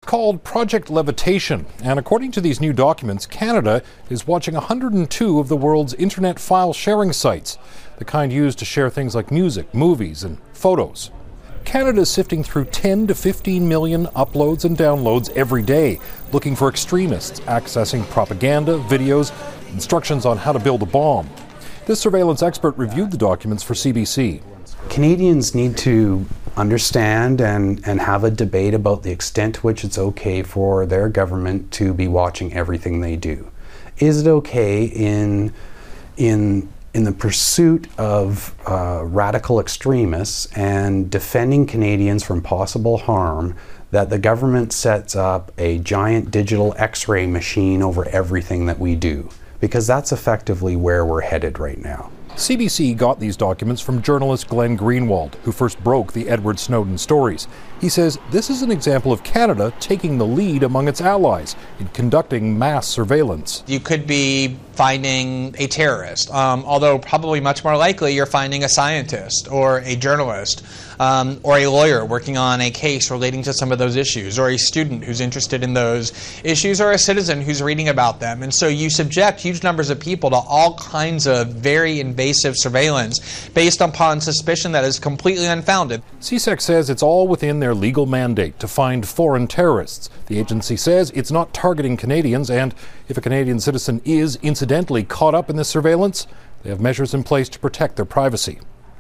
called Project Levitation, and according to these new documents, Canada is watching 102 of the world's internet file sharing sites, the kind used to share things like music, movies, and photos. Canada is sifting through 10 to 15 million uploads and downloads every day, looking for extremists accessing propaganda, videos, instructions on how to build a bomb. This surveillance expert reviewed the documents for CBC. Canadians need to understand and have a debate about the extent to which it's okay for their government to be watching everything they do. Is it okay in the pursuit of radical extremists and defending Canadians from possible harm that the government sets up a giant digital X-ray machine over everything that we do? Because that's effectively where we're headed right now. CBC got these documents from journalist Glenn Greenwald, who first broke the Edward Snowden stories. He says this is an example of Canada taking the lead among its allies in conducting mass surveillance. You could be finding a terrorist, although probably much more likely you're finding a scientist or a journalist or a lawyer working on a case relating to some of those issues, or a student who's interested in those issues, or a citizen who's reading about them. And so you subject huge numbers of people to all kinds of very invasive surveillance based upon suspicion that is completely unfounded. CSEC says it's all within their legal mandate to find foreign terrorists. The agency says it's not targeting Canadians, and if a Canadian citizen is incidentally caught up in this surveillance, they have measures in place to protect their privacy.